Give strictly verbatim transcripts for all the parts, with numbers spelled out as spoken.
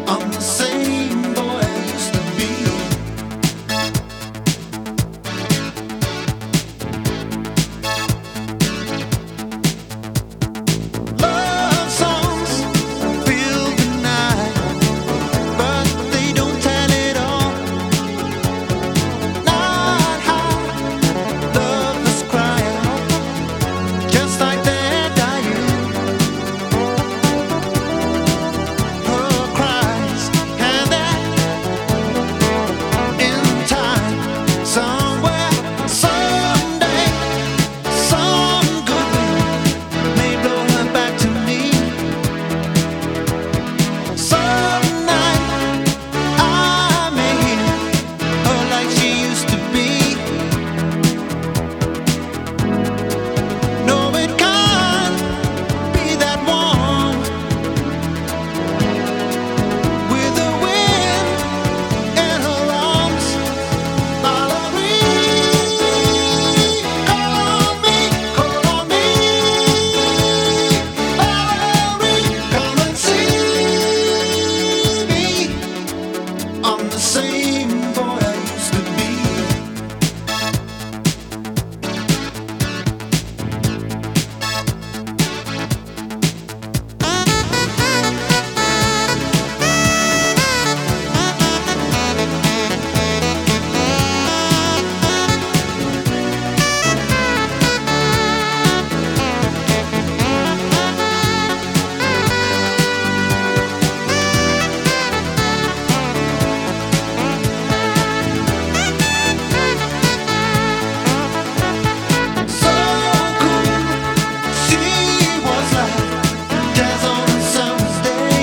I'm the same boy I used to be. Love songs fill the night, but they don't tell it all. Not how lovers cry out, just like they're dying. Her cries, and that in time, somewhere, someday, some good wind may blow her back to me. Some night I may hear her like she used to be. No, it can't be that warm with the wind in her arms. Valerie, call on me, call on me. Valerie, come and see me. I'm the same boy I used to be. So cool, she was like jazz on a summer's day.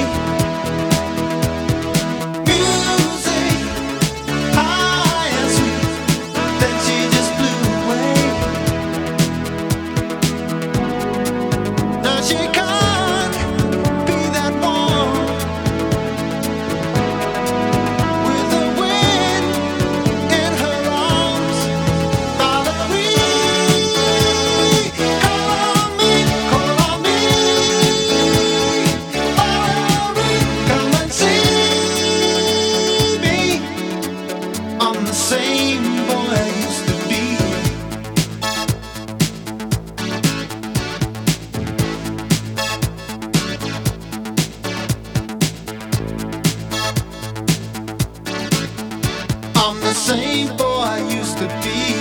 Music high and sweet, then she just blew away. Now she can't be that warm with the wind in her arms. Valerie, call on me, call on me. Valerie, come and see me. I'm the same boy I used to be. I'm the same boy I used to be.